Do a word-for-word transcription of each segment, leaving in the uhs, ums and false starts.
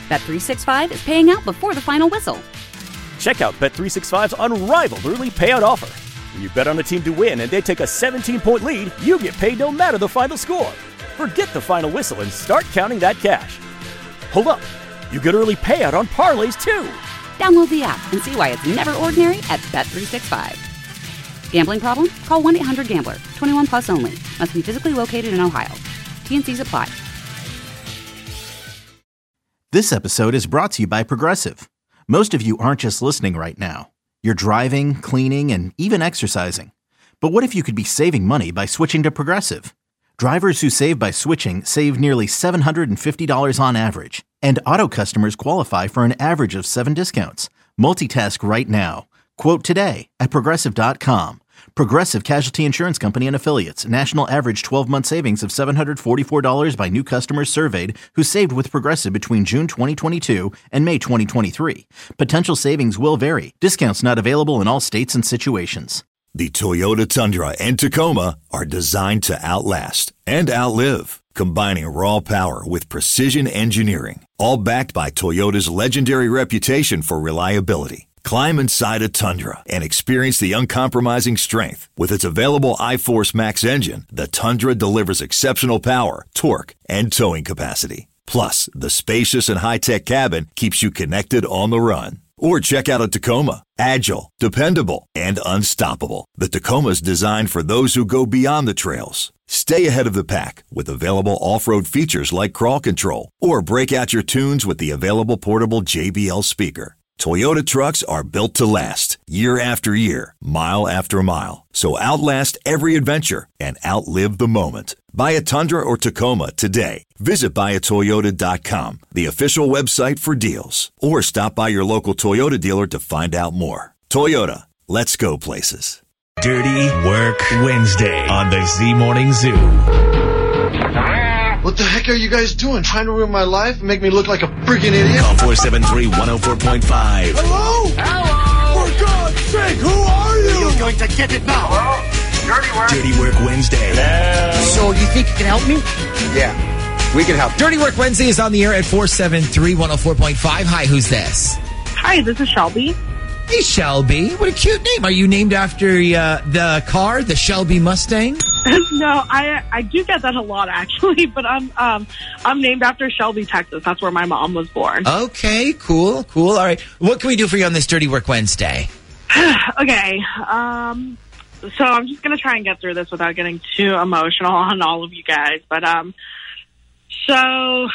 Bet three sixty-five is paying out before the final whistle. Check out Bet three sixty-five's unrivaled early payout offer. When you bet on a team to win and they take a seventeen-point lead, you get paid no matter the final score. Forget the final whistle and start counting that cash. Hold up. You get early payout on parlays, too. Download the app and see why it's never ordinary at Bet three sixty-five. Gambling problem? Call one eight hundred gambler. twenty-one plus only. Must be physically located in Ohio. T N Cs apply. This episode is brought to you by Progressive. Most of you aren't just listening right now. You're driving, cleaning, and even exercising. But what if you could be saving money by switching to Progressive? Drivers who save by switching save nearly seven hundred fifty dollars on average. And auto customers qualify for an average of seven discounts. Multitask right now. Quote today at Progressive dot com. Progressive Casualty Insurance Company and Affiliates. National average twelve-month savings of seven hundred forty-four dollars by new customers surveyed who saved with Progressive between June twenty twenty-two and May twenty twenty-three. Potential savings will vary. Discounts not available in all states and situations. The Toyota Tundra and Tacoma are designed to outlast and outlive, combining raw power with precision engineering, all backed by Toyota's legendary reputation for reliability. Climb inside a Tundra and experience the uncompromising strength. With its available iForce Max engine, the Tundra delivers exceptional power, torque, and towing capacity. Plus, the spacious and high-tech cabin keeps you connected on the run. Or check out a Tacoma. Agile, dependable, and unstoppable. The Tacoma's designed for those who go beyond the trails. Stay ahead of the pack with available off-road features like crawl control. Or break out your tunes with the available portable J B L speaker. Toyota trucks are built to last, year after year, mile after mile. So outlast every adventure and outlive the moment. Buy a Tundra or Tacoma today. Visit buy a toyota dot com, the official website for deals. Or stop by your local Toyota dealer to find out more. Toyota, let's go places. Dirty Work Wednesday on the Z Morning Zoo. What the heck are you guys doing? Trying to ruin my life and make me look like a freaking idiot? Call four seven three, one oh four point five. Hello? Hello? For God's sake, who are you? You're going to get it now. Hello? Dirty Work. Dirty Work Wednesday. Hello? So, you think you can help me? Yeah, we can help. Dirty Work Wednesday is on the air at four seven three, one oh four point five. Hi, who's this? Hi, this is Shelby. Hey, Shelby. What a cute name. Are you named after uh, the car, the Shelby Mustang? No, I I do get that a lot, actually, but I'm um I'm named after Shelby, Texas. That's where my mom was born. Okay, cool, cool. All right. What can we do for you on this Dirty Work Wednesday? Okay, um, so I'm just going to try and get through this without getting too emotional on all of you guys. But, um, so uh,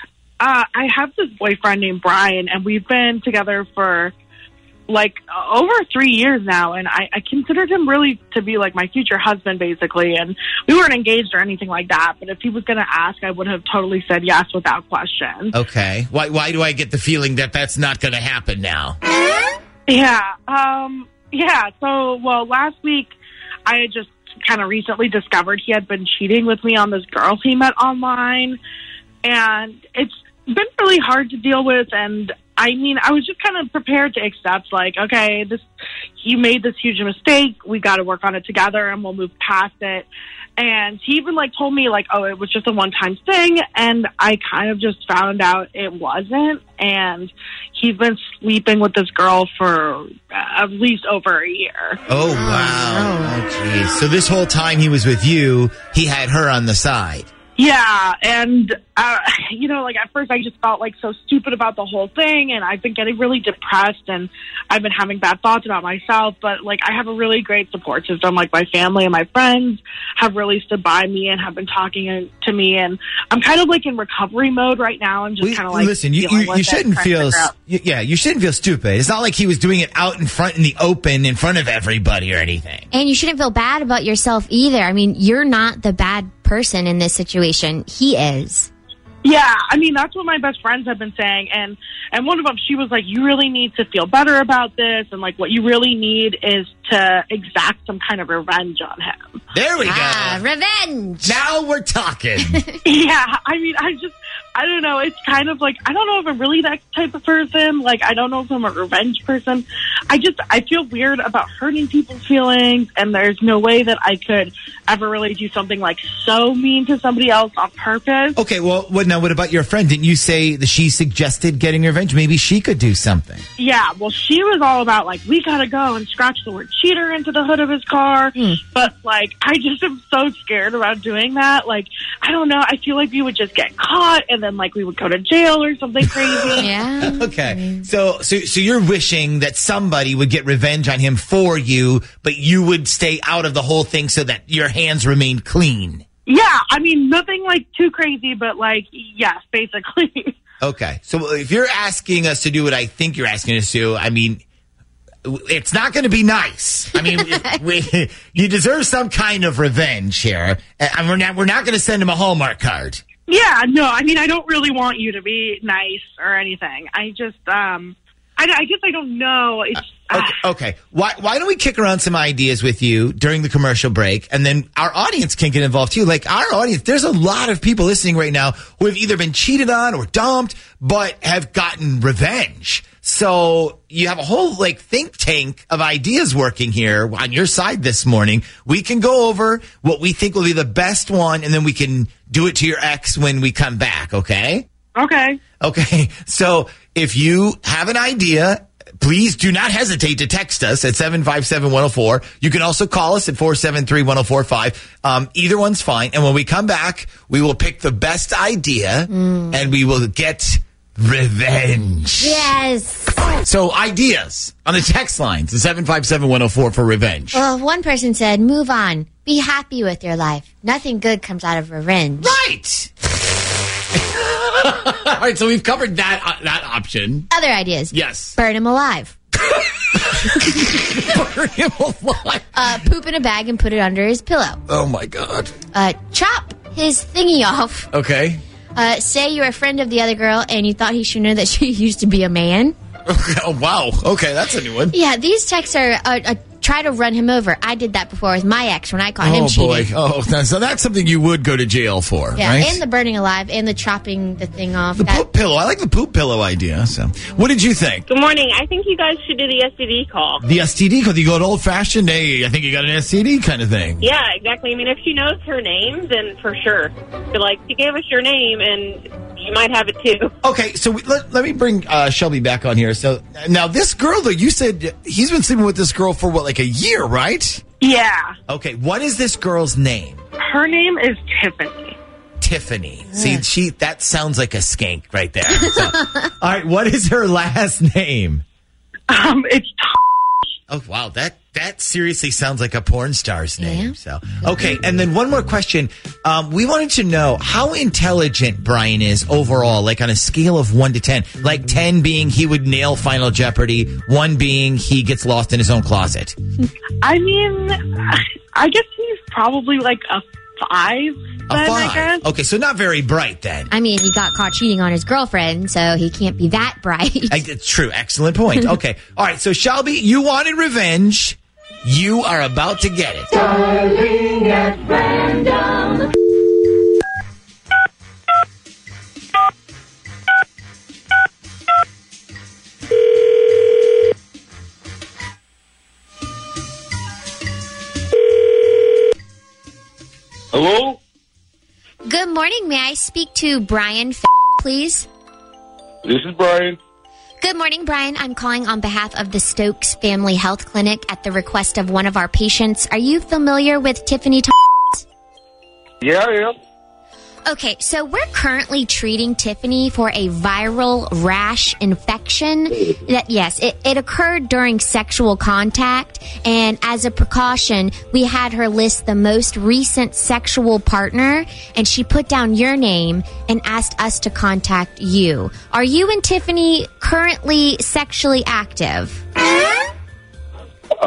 I have this boyfriend named Brian, and we've been together for like over three years now, and I, I considered him really to be like my future husband, basically, and we weren't engaged or anything like that, but if he was going to ask, I would have totally said yes without question. Okay. Why Why do I get the feeling that that's not going to happen now? Yeah. Um, yeah. So, well, last week I had just kind of recently discovered he had been cheating with me on this girl he met online, and it's been really hard to deal with, and I mean, I was just kind of prepared to accept, like, okay, this he made this huge mistake. We got to work on it together, and we'll move past it. And he even, like, told me, like, oh, it was just a one-time thing. And I kind of just found out it wasn't. And he's been sleeping with this girl for at least over a year. Oh, wow. Oh, geez. So this whole time he was with you, he had her on the side. Yeah, and, uh, you know, like, at first I just felt, like, so stupid about the whole thing, and I've been getting really depressed, and I've been having bad thoughts about myself, but, like, I have a really great support system. Like, my family and my friends have really stood by me and have been talking to me, and I'm kind of, like, in recovery mode right now. I'm just kind of, like, listen, you, you, you shouldn't feel, yeah, you shouldn't feel stupid. It's not like he was doing it out in front in the open in front of everybody or anything. And you shouldn't feel bad about yourself either. I mean, you're not the bad person in this situation. He is. Yeah, I mean, that's what my best friends have been saying, and and one of them, she was like, you really need to feel better about this, and like what you really need is to exact some kind of revenge on him. There we ah, go. Revenge. Now we're talking. Yeah, I mean, I just I don't know. It's kind of like, I don't know if I'm really that type of person. Like, I don't know if I'm a revenge person. I just, I feel weird about hurting people's feelings, and there's no way that I could ever really do something like so mean to somebody else on purpose. Okay, well, what now? What about your friend? Didn't you say that she suggested getting revenge? Maybe she could do something. Yeah, well, she was all about, like, we gotta go and scratch the word cheater into the hood of his car. Hmm. But, like, I just am so scared about doing that. Like, I don't know. I feel like we would just get caught, and then, like, we would go to jail or something crazy. Yeah. Okay, so so so you're wishing that somebody would get revenge on him for you, but you would stay out of the whole thing so that your hands remain clean. Yeah, I mean, nothing, like, too crazy, but, like, yes, basically. Okay, so if you're asking us to do what I think you're asking us to, I mean, it's not going to be nice. I mean, we, you deserve some kind of revenge here, and we're not we're not going to send him a Hallmark card. Yeah, no, I mean, I don't really want you to be nice or anything. I just, um, I, I guess I don't know. It's, uh, okay, okay. Why why don't we kick around some ideas with you during the commercial break, and then our audience can get involved too. Like our audience, there's a lot of people listening right now who have either been cheated on or dumped, but have gotten revenge. So you have a whole like think tank of ideas working here on your side this morning. We can go over what we think will be the best one, and then we can do it to your ex when we come back. Okay? Okay. Okay. So if you have an idea, please do not hesitate to text us at seven five seven, one oh four. You can also call us at four seven three, one oh four five. Um, either one's fine. And when we come back, we will pick the best idea mm. and we will get revenge. Yes. So ideas on the text lines, the seven five seven, one oh four for revenge. Well, one person said, move on. Be happy with your life. Nothing good comes out of revenge. Right. All right, so we've covered that uh, that option. Other ideas. Yes. Burn him alive. Burn him alive. Uh, poop in a bag and put it under his pillow. Oh, my God. Uh, chop his thingy off. Okay. Uh, say you're a friend of the other girl and you thought he should know that she used to be a man. Okay. Oh, wow. Okay, that's a new one. Yeah, these texts are uh, uh, try to run him over. I did that before with my ex when I caught oh, him cheating. Oh, boy. Oh, so that's something you would go to jail for, yeah, right? and the burning alive and the chopping the thing off. The that- poop pillow. I like the poop pillow idea. So, what did you think? Good morning. I think you guys should do the S T D call. The S T D call? You go to old-fashioned, hey, I think you got an S T D kind of thing. Yeah, exactly. I mean, if she knows her name, then for sure. But, like, she gave us your name, and you might have it too. Okay, so we, let, let me bring uh, Shelby back on here. So, now this girl, though, you said he's been sleeping with this girl for, what, like a year, right? Yeah. Okay, what is this girl's name? Her name is Tiffany. Tiffany. See, she that sounds like a skank right there. So, all right, what is her last name? Um, it's Oh, wow, that that seriously sounds like a porn star's name. Yeah. So, okay, and then one more question. Um, we wanted to know how intelligent Brian is overall, like on a scale of one to ten. Like ten being he would nail Final Jeopardy, one being he gets lost in his own closet. I mean, I guess he's probably like a five. A then, five. I guess. Okay, so not very bright then. I mean, he got caught cheating on his girlfriend, so he can't be that bright. I, it's true. Excellent point. Okay. All right. So, Shelby, you wanted revenge. You are about to get it. Starting at random. Hello? Good morning. May I speak to Brian, please? This is Brian. Good morning, Brian. I'm calling on behalf of the Stokes Family Health Clinic at the request of one of our patients. Are you familiar with Tiffany Thomas? Yeah, I am. Okay, so we're currently treating Tiffany for a viral rash infection. That yes, it, it occurred during sexual contact, and as a precaution, we had her list the most recent sexual partner, and she put down your name and asked us to contact you. Are you and Tiffany currently sexually active? Uh,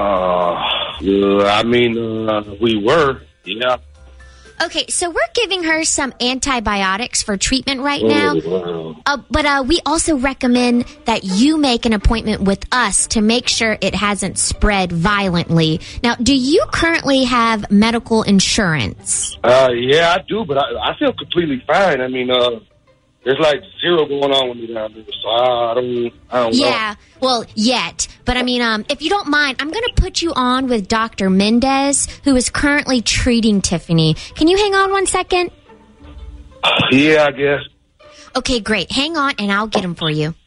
I mean, uh, we were, yeah. Okay, so we're giving her some antibiotics for treatment right now. Oh, wow. Uh, but uh, we also recommend that you make an appointment with us to make sure it hasn't spread violently. Now, do you currently have medical insurance? Uh, yeah, I do, but I, I feel completely fine. I mean, uh, there's like zero going on with me down there. So I, I don't, I don't know. Yeah, well, yet. But I mean, um, if you don't mind, I'm going to put you on with Doctor Mendez, who is currently treating Tiffany. Can you hang on one second? Yeah, I guess. Okay, great. Hang on, and I'll get him for you.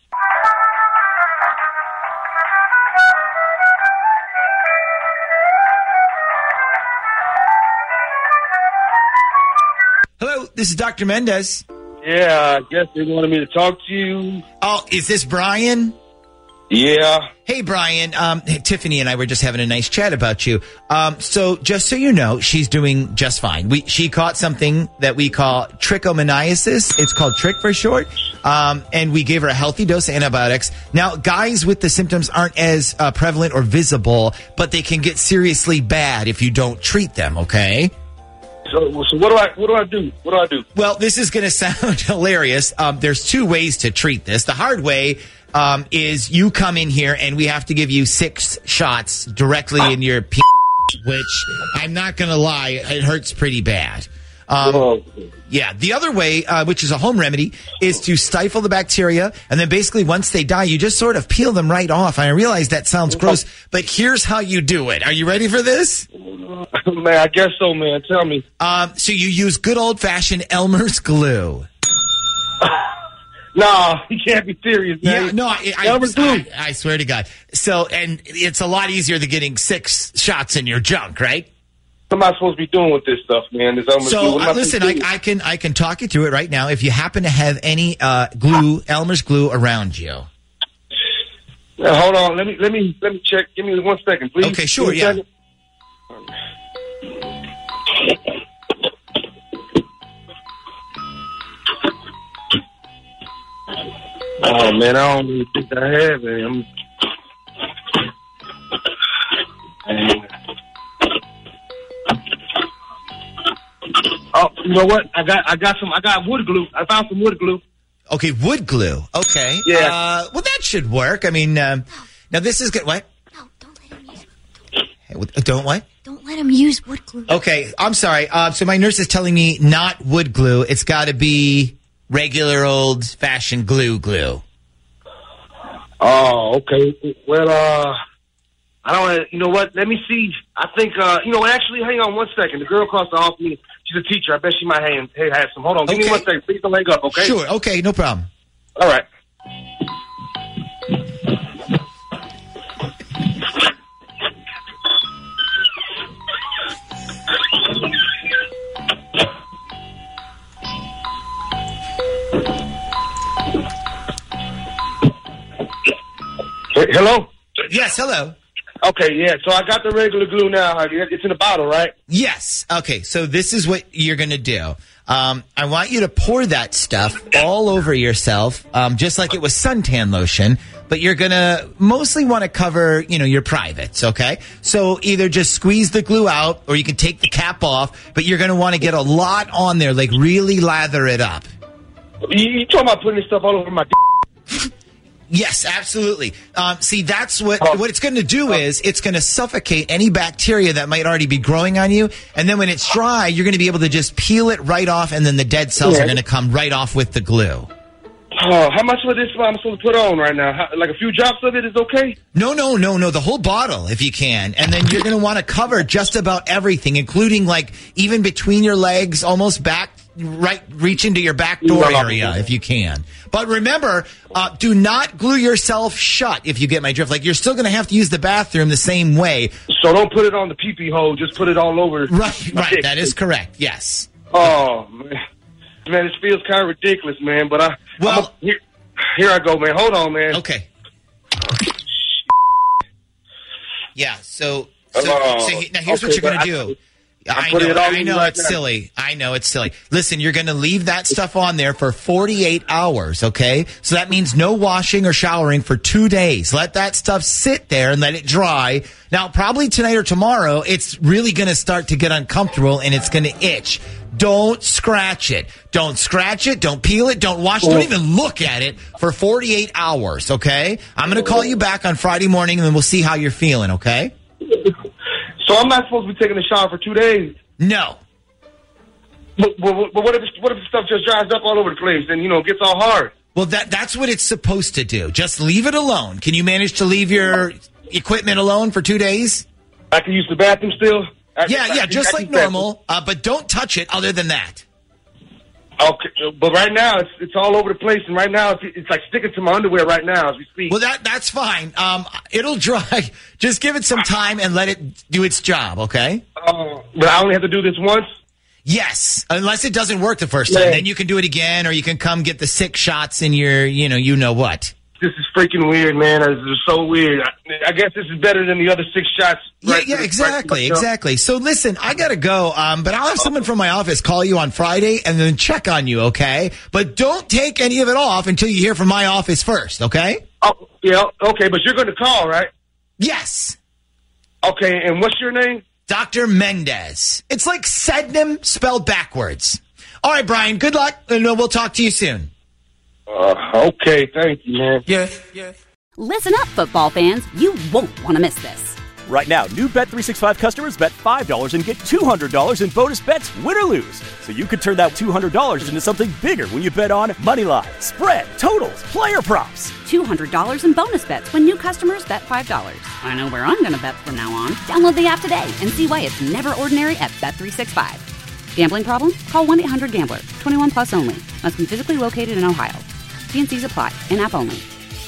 Hello, this is Doctor Mendez. Yeah, I guess they wanted me to talk to you. Oh, is this Brian? Yeah. Hey, Brian. Um, Tiffany and I were just having a nice chat about you. Um, so just so you know, she's doing just fine. We She caught something that we call trichomoniasis. It's called trick for short. Um, and we gave her a healthy dose of antibiotics. Now, guys with the symptoms aren't as uh, prevalent or visible, but they can get seriously bad if you don't treat them, okay? So, so what do I what do I do? What do I do? Well, this is going to sound hilarious. Um, there's two ways to treat this. The hard way um, is you come in here and we have to give you six shots directly in your p***, which I'm not going to lie, it hurts pretty bad. Um, yeah. The other way, uh, which is a home remedy, is to stifle the bacteria, and then basically once they die, you just sort of peel them right off. I realize that sounds gross, but here's how you do it. Are you ready for this? Man, I guess so, man. Tell me. Um, so you use good old-fashioned Elmer's glue. No, you can't be serious, man. Yeah, no, I, I, I, I swear to God. So, and it's a lot easier than getting six shots in your junk, right? What am I supposed to be doing with this stuff, man? This Elmer's so, glue. What am uh, I listen, supposed to I, do? I can I can talk you through it right now. If you happen to have any uh, glue, Elmer's glue around you. Now, hold on. Let me let me let me check. Give me one second, please. Okay, sure. Give me a Yeah. second. Oh man, I don't even think I have it. I'm... Man. Oh, you know what? I got I got some. I got wood glue. I found some wood glue. Okay, wood glue. Okay. Yeah. Uh, well, that should work. I mean, um, now this is good. What? No, don't let him use Hey, what- Don't what? Don't let him use wood glue. Okay, I'm sorry. Uh, so my nurse is telling me not wood glue. It's got to be regular old-fashioned glue glue. Oh, okay. Well, uh, I don't. You know what? Let me see. I think. Uh, you know, actually, hang on one second. The girl across the hall from me. She's a teacher. I bet she might have, hey, have some. Hold on. Give Okay. me one second. Please don't hang up. Okay. Sure. Okay, no problem. All right. Hey, hello? Yes, hello. Okay, yeah. So I got the regular glue now. It's in a bottle, right? Yes. Okay, so this is what you're going to do. Um, I want you to pour that stuff all over yourself, um, just like it was suntan lotion, but you're going to mostly want to cover, you know, your privates, okay? So either just squeeze the glue out or you can take the cap off, but you're going to want to get a lot on there, like really lather it up. You, you talking about putting this stuff all over my d- Yes, absolutely. Um, see, that's what what it's going to do is it's going to suffocate any bacteria that might already be growing on you. And then when it's dry, you're going to be able to just peel it right off, and then the dead cells Yeah. are going to come right off with the glue. Oh, how much of this am I supposed to put on right now? How, like a few drops of it is okay? No, no, no, no. The whole bottle, if you can. And then you're going to want to cover just about everything, including like even between your legs, almost back, right, reach into your back door area if you can. But remember, uh, do not glue yourself shut if you get my drift. Like, you're still going to have to use the bathroom the same way. So don't put it on the pee-pee hole. Just put it all over. Right, right. That is correct. Yes. Oh, man. Man, this feels kind of ridiculous, man. But I, well, a, here, here I go, man. Hold on, man. Okay. Yeah. So, so, Oh, so he- now here's what okay, you're going but to I- do. I'm I putting know, it all I in know right it's now. silly. I know it's silly. Listen, you're going to leave that stuff on there for forty-eight hours, okay? So that means no washing or showering for two days. Let that stuff sit there and let it dry. Now, probably tonight or tomorrow, it's really going to start to get uncomfortable and it's going to itch. Don't scratch it. Don't scratch it. Don't peel it. Don't wash it. Don't even look at it for forty-eight hours, okay? I'm going to call you back on Friday morning and then we'll see how you're feeling, okay? So I'm not supposed to be taking a shower for two days? No. But, but, but what if what if the stuff just dries up all over the place and, you know, gets all hard? Well, that that's what it's supposed to do. Just leave it alone. Can you manage to leave your equipment alone for two days? I can use the bathroom still? I, yeah, I, yeah, I, just I like normal, uh, but don't touch it other than that. Okay, but right now it's it's all over the place, and right now it's, it's like sticking to my underwear right now as we speak. Well, that that's fine. Um, it'll dry. Just give it some time and let it do its job, okay? Uh, but I only have to do this once? Yes, unless it doesn't work the first time. Yeah. Then you can do it again, or you can come get the six shots in your, you know, you know what. This is freaking weird, man. This is so weird. I, I guess this is better than the other six shots. Right, yeah, yeah, exactly, exactly. So listen, I gotta go, um, but I'll have someone from my office call you on Friday and then check on you, okay? But don't take any of it off until you hear from my office first, okay? Oh, yeah, okay, but you're going to call, right? Yes. Okay, and what's your name? Doctor Mendez. It's like Sednum spelled backwards. All right, Brian, good luck, and we'll talk to you soon. Uh, okay, thank you, man. Yeah, yeah. Listen up, football fans. You won't want to miss this. Right now, new Bet three sixty-five customers bet five dollars and get two hundred dollars in bonus bets, win or lose. So you could turn that two hundred dollars into something bigger when you bet on money line, spread, totals, player props. two hundred dollars in bonus bets when new customers bet five dollars. I know where I'm going to bet from now on. Download the app today and see why it's never ordinary at Bet three sixty-five. Gambling problem? Call one eight hundred gambler. twenty-one plus only. Must be physically located in Ohio. T and C's apply. In-app only.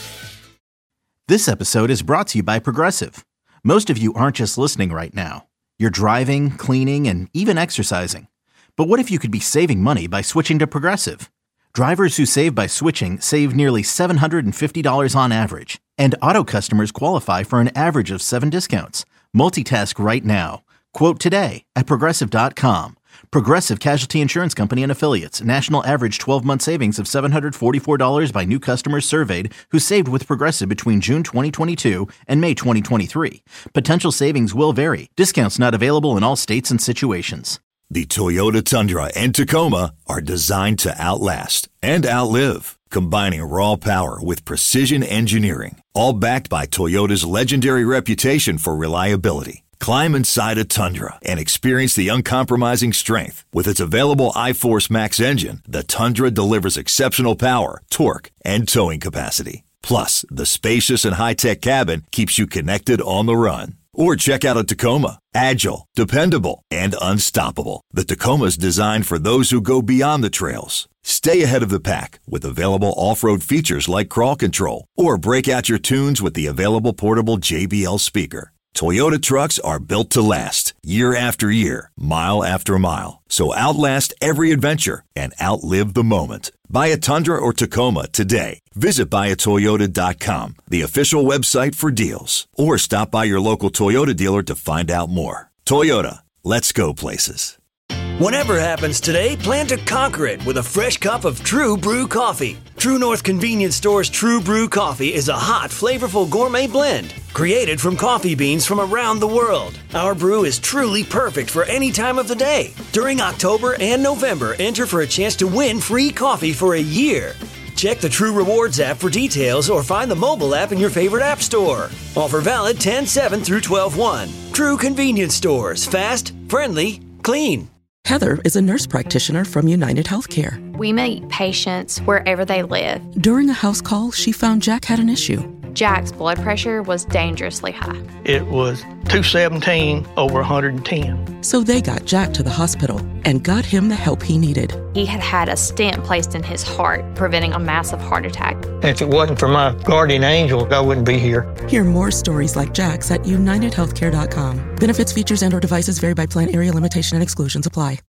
This episode is brought to you by Progressive. Most of you aren't just listening right now. You're driving, cleaning, and even exercising. But what if you could be saving money by switching to Progressive? Drivers who save by switching save nearly seven hundred fifty dollars on average. And auto customers qualify for an average of seven discounts. Multitask right now. Quote today at Progressive dot com. Progressive Casualty Insurance Company and Affiliates. National average twelve-month savings of seven hundred forty-four dollars by new customers surveyed who saved with Progressive between June twenty twenty-two and May twenty twenty-three. Potential savings will vary. Discounts not available in all states and situations. The Toyota Tundra and Tacoma are designed to outlast and outlive, combining raw power with precision engineering, all backed by Toyota's legendary reputation for reliability. Climb inside a Tundra and experience the uncompromising strength. With its available iForce Max engine, the Tundra delivers exceptional power, torque, and towing capacity. Plus, the spacious and high-tech cabin keeps you connected on the run. Or check out a Tacoma. Agile, dependable, and unstoppable. The Tacoma's designed for those who go beyond the trails. Stay ahead of the pack with available off-road features like crawl control. Or break out your tunes with the available portable J B L speaker. Toyota trucks are built to last, year after year, mile after mile. So outlast every adventure and outlive the moment. Buy a Tundra or Tacoma today. Visit buy a toyota dot com, the official website for deals. Or stop by your local Toyota dealer to find out more. Toyota, let's go places. Whatever happens today, plan to conquer it with a fresh cup of True Brew coffee. True North Convenience Store's True Brew coffee is a hot, flavorful gourmet blend created from coffee beans from around the world. Our brew is truly perfect for any time of the day. During October and November, enter for a chance to win free coffee for a year. Check the True Rewards app for details or find the mobile app in your favorite app store. Offer valid ten seven through twelve one. True Convenience Stores. Fast, friendly, clean. Heather is a nurse practitioner from United Healthcare. We meet patients wherever they live. During a house call, she found Jack had an issue. Jack's blood pressure was dangerously high. It was two seventeen over one hundred ten. So they got Jack to the hospital and got him the help he needed. He had had a stent placed in his heart, preventing a massive heart attack. If it wasn't for my guardian angel, I wouldn't be here. Hear more stories like Jack's at united healthcare dot com. Benefits, features, and or devices vary by plan, area, limitation, and exclusions apply.